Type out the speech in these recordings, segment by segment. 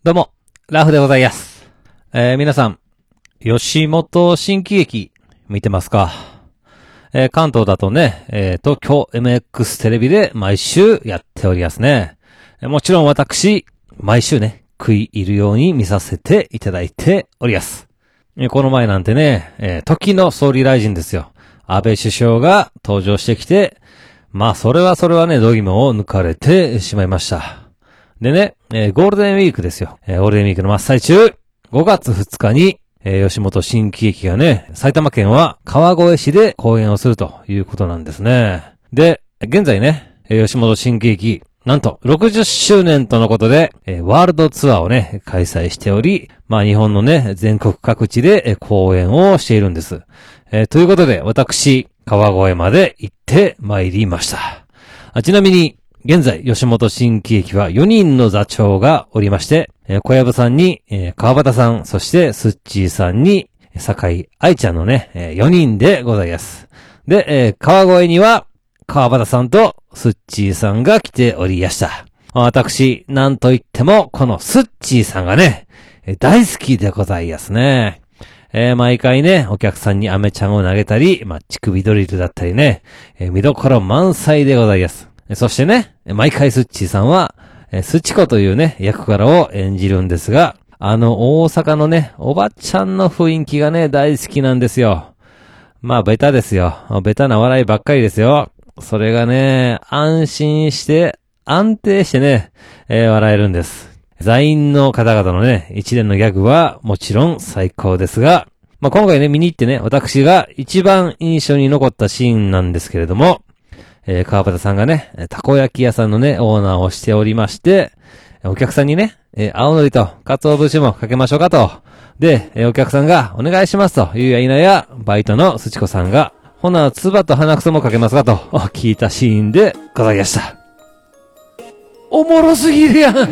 どうも、ラフでございます。皆さん、吉本新喜劇見てますか？関東だとね、東京 MX テレビで毎週やっておりますね。もちろん私、毎週ね、食い入るように見させていただいております。この前なんてね、時の総理大臣ですよ。安倍首相が登場してきて、まあそれはね、度肝を抜かれてしまいました。でね、ゴールデンウィークですよ。ゴールデンウィークの真っ最中、5月2日に、吉本新喜劇がね、埼玉県は川越市で公演をするということなんですね。で、現在ね、吉本新喜劇、なんと60周年とのことで、ワールドツアーをね、開催しており、まあ日本のね、全国各地で公演をしているんです。ということで、私、川越まで行って参りました。ちなみに、現在、吉本新喜劇は4人の座長がおりまして、小籔さんに、川端さん、そしてスッチーさんに、坂井愛ちゃんのね、4人でございます。で、川越には、川端さんとスッチーさんが来ておりやした。私、なんといっても、このスッチーさんがね、大好きでございますね。毎回ね、お客さんにアメちゃんを投げたり、乳首ドリルだったりね、見どころ満載でございます。そしてね、毎回スッチーさんは、スチコというね、役柄を演じるんですが、大阪のね、おばちゃんの雰囲気がね、大好きなんですよ。まあ、ベタですよ。ベタな笑いばっかりですよ。それがね、安心して、安定してね、笑えるんです。座員の方々のね、一連のギャグはもちろん最高ですが、今回ね、見に行ってね、私が一番印象に残ったシーンなんですけれども、川端さんがね、たこ焼き屋さんのね、オーナーをしておりまして、お客さんにね、青のりと鰹節もかけましょうかと。で、お客さんがお願いしますと言うやいなや、バイトのすちこさんが、ほな、唾と鼻くそもかけますかと聞いたシーンでございました。おもろすぎるやん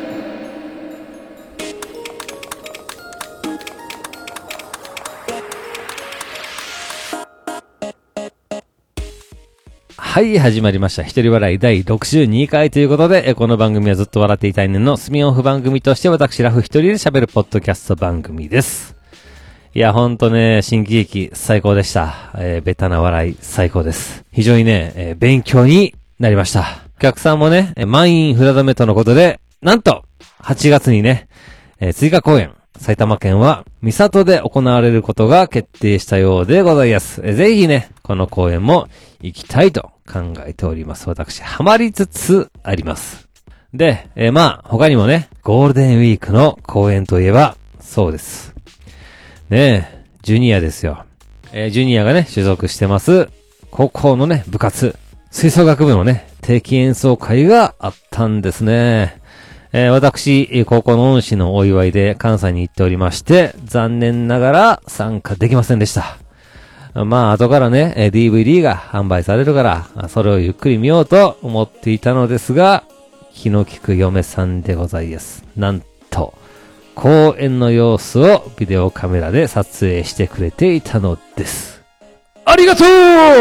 はい、始まりました。一人笑い第62回ということで、この番組はずっと笑っていたいねんのスピンオフ番組として私ラフ一人で喋るポッドキャスト番組です。いや、ほんとね、新喜劇最高でした。ベタな笑い最高です。非常にね、勉強になりました。お客さんもね、満員札止めとのことで、なんと、8月にね、追加公演。埼玉県は、三郷で行われることが決定したようでございます。ぜひね、この公演も行きたいと考えております。私、ハマりつつあります。で、他にもね、ゴールデンウィークの公演といえば、そうです。ねえ、ジュニアですよ。ジュニアがね、所属してます、高校のね、部活、吹奏楽部のね、定期演奏会があったんですね。私、高校の恩師のお祝いで関西に行っておりまして、残念ながら参加できませんでした。後からね、DVD が販売されるから、それをゆっくり見ようと思っていたのですが、気の利く嫁さんでございます。なんと、公演の様子をビデオカメラで撮影してくれていたのです。ありがと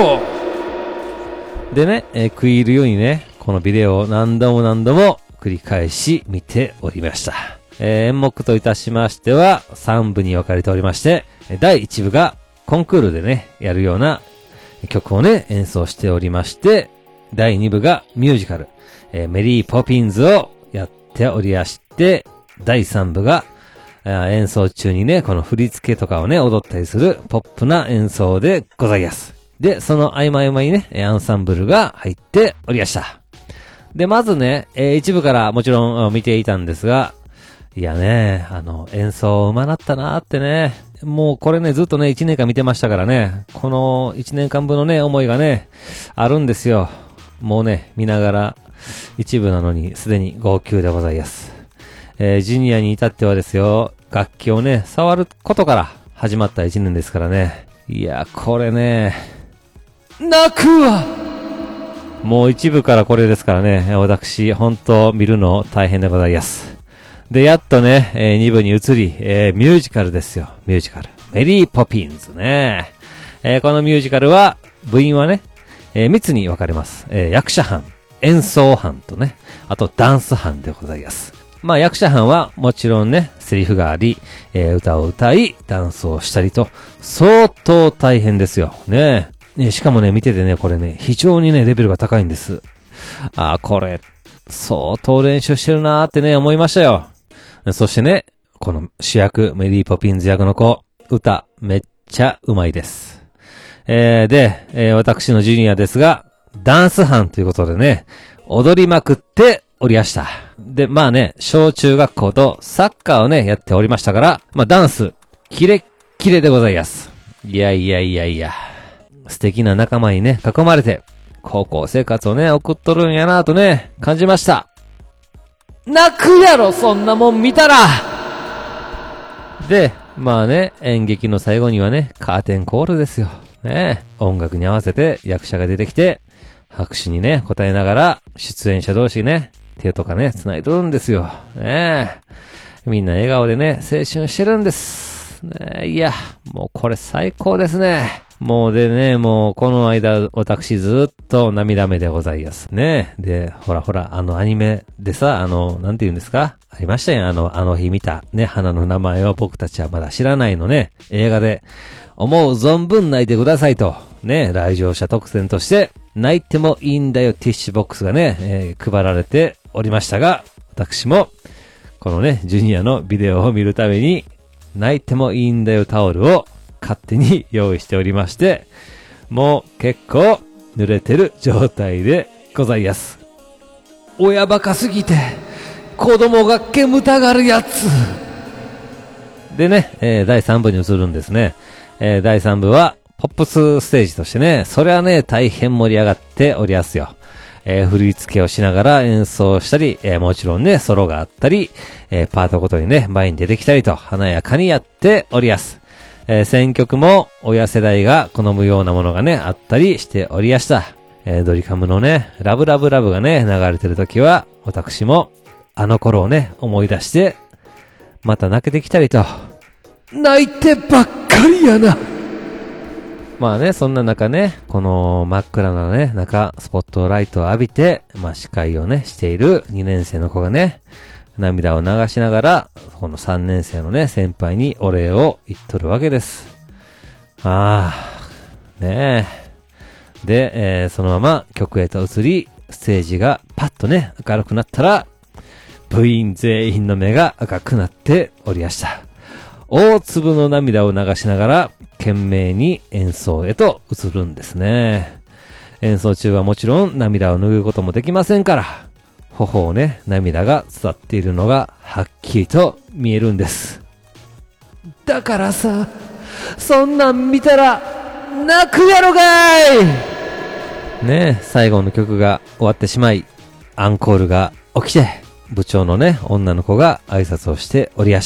うでね、食い入るようにね、このビデオを何度も繰り返し見ておりました。演目といたしましては3部に分かれておりまして、第1部がコンクールでね、やるような曲をね、演奏しておりまして、第2部がミュージカル、メリーポピンズをやっておりまして、第3部が演奏中にね、この振り付けとかをね、踊ったりするポップな演奏でございます。で、その合間にね、アンサンブルが入っておりました。で、まずね、一部からもちろん見ていたんですが、いやね、演奏上手なったなーってね、もうこれね、ずっとね、1年間見てましたからね、この1年間分のね、思いがね、あるんですよ。もうね、見ながら、一部なのに、すでに号泣でございます。ジュニアに至ってはですよ、楽器をね、触ることから始まった1年ですからね。いや、これね、泣くわもう一部からこれですからね、私、本当見るの大変でございます。で、やっとね、二部に移り、ミュージカルですよ。ミュージカル。メリーポピンズね。このミュージカルは、部員はね、3つに分かれます。役者班、演奏班とね、あとダンス班でございます。 まあ役者班はもちろんね、セリフがあり、歌を歌い、ダンスをしたりと、相当大変ですよ。ねしかもね、見ててね、これね、非常にね、レベルが高いんです。これ、相当練習してるなーってね、思いましたよ。そしてね、この主役、メリーポピンズ役の子、歌、めっちゃうまいです。で、私のジュニアですが、ダンス班ということでね、踊りまくっておりやした。で、まあね、小中学校とサッカーをね、やっておりましたから、まあダンス、キレッキレでございます。いや、素敵な仲間にね、囲まれて、高校生活をね、送っとるんやなとね、感じました。泣くやろ、そんなもん見たら。で、まあね、演劇の最後にはね、カーテンコールですよ。ね、音楽に合わせて役者が出てきて、拍手にね、答えながら、出演者同士ね、手とかね、繋いどるんですよ。ねみんな笑顔でね、青春してるんです。ねいや、もうこれ最高ですね。もうでね、もうこの間、私ずっと涙目でございます。ねで、ほら、アニメでさ、なんて言うんですかありましたよ。あの日見た、ね、花の名前を僕たちはまだ知らないのね。映画で、思う存分泣いてくださいと。ね、来場者特典として、泣いてもいいんだよティッシュボックスがね、配られておりましたが、私も、このね、ジュニアのビデオを見るために、泣いてもいいんだよタオルを勝手に用意しておりまして、もう結構濡れてる状態でございます。親バカすぎて、子供が煙たがるやつ。でね、第3部に移るんですね。第3部は、ポップスステージとしてね、それはね、大変盛り上がっておりやすよ。振り付けをしながら演奏したり、もちろんね、ソロがあったり、パートごとにね、前に出てきたりと、華やかにやっておりやす。選曲も、親世代が好むようなものがね、あったりしておりやした。ドリカムのね、ラブがね、流れてる時は、私も、あの頃をね、思い出して、また泣けてきたりと、泣いてばっかりやな。まあね、そんな中ね、この真っ暗なね、中、スポットライトを浴びて、まあ司会をね、している2年生の子がね、涙を流しながら、この3年生のね、先輩にお礼を言っとるわけです。ねえ。で、そのまま曲へと移り、ステージがパッとね、明るくなったら、部員全員の目が赤くなっておりやした。大粒の涙を流しながら、懸命に演奏へと移るんですね。演奏中はもちろん涙を拭うこともできませんから、頬をね、涙が伝っているのがはっきりと見えるんです。だからさ、そんなん見たら、泣くやろがいねえ、最後の曲が終わってしまい、アンコールが起きて、部長のね、女の子が挨拶をしておりやした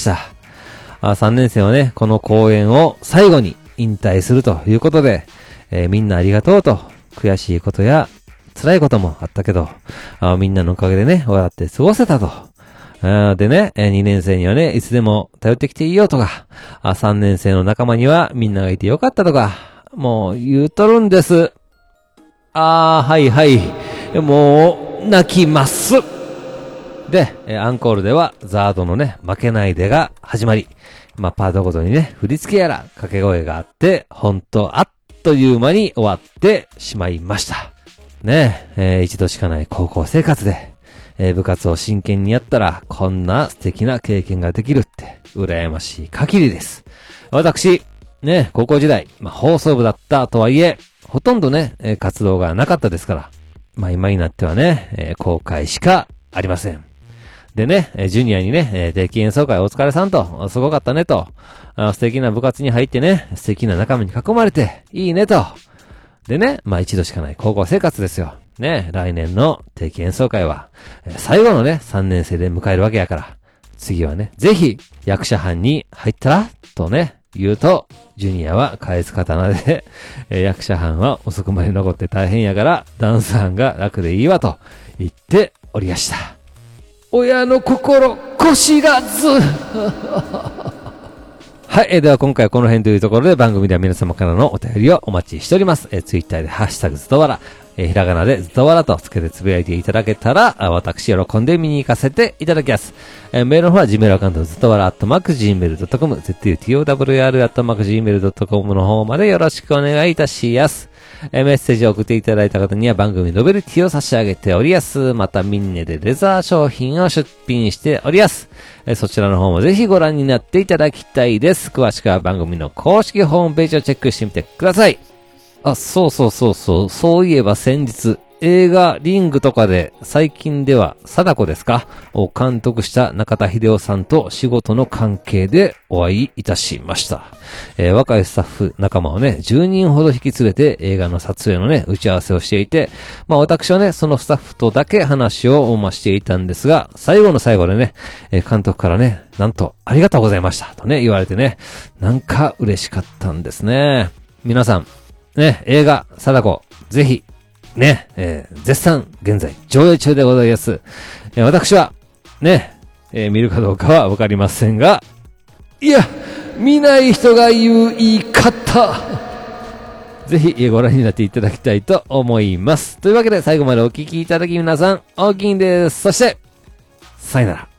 。3年生はね、この公演を最後に引退するということで、みんなありがとうと、悔しいことや辛いこともあったけど、みんなのおかげでね、笑って過ごせたと。でね、2年生にはね、いつでも頼ってきていいよとか、3年生の仲間にはみんながいてよかったとか、もう言うとるんです。はい。もう、泣きます。で、アンコールでは、ザードのね、負けないでが始まり、まあ、パートごとにね、振り付けやら、掛け声があって、ほんと、あっという間に終わってしまいました。ね一度しかない高校生活で、部活を真剣にやったら、こんな素敵な経験ができるって、羨ましい限りです。私、ね、高校時代、まあ、放送部だったとはいえ、ほとんどね、活動がなかったですから、まあ、今になってはね、後悔しかありません。でね、ジュニアにね、定期演奏会お疲れさんと、すごかったねと、素敵な部活に入ってね、素敵な仲間に囲まれて、いいねと。でね、まあ一度しかない高校生活ですよ。ね、来年の定期演奏会は、最後のね、3年生で迎えるわけやから、次はね、ぜひ、役者班に入ったらとね、言うと、ジュニアは返す刀で、役者班は遅くまで残って大変やから、ダンス班が楽でいいわと言っておりやした。親の心こしらずはい、では今回はこの辺というところで番組では皆様からのお便りをお待ちしております。ツイッターでハッシュタグずとわら、 ひらがなでずっとわらとつけてつぶやいていただけたら、私喜んで見に行かせていただきます。メールの方は Gmail アカウントずっとわら@gmail.com、zutotowr@gmail.com の方までよろしくお願いいたします。メッセージを送っていただいた方には番組ノベルティを差し上げております。またミンネでレザー商品を出品しております。そちらの方もぜひご覧になっていただきたいです。詳しくは番組の公式ホームページをチェックしてみてください。そういえば先日、映画リングとかで最近では貞子ですかを監督した中田秀夫さんと仕事の関係でお会いいたしました。若いスタッフ仲間をね、10人ほど引き連れて映画の撮影のね、打ち合わせをしていて、私はね、そのスタッフとだけ話をしていたんですが、最後の最後でね、監督からね、なんとありがとうございましたとね、言われてね、なんか嬉しかったんですね。皆さん、ね、映画、貞子、ぜひ、ね、絶賛、現在、上映中でございます。私は、ね、見るかどうかはわかりませんが、いや、見ない人が言う言い方。ぜひ、ご覧になっていただきたいと思います。というわけで、最後までお聞きいただき皆さん、大きいんです。そして、さよなら。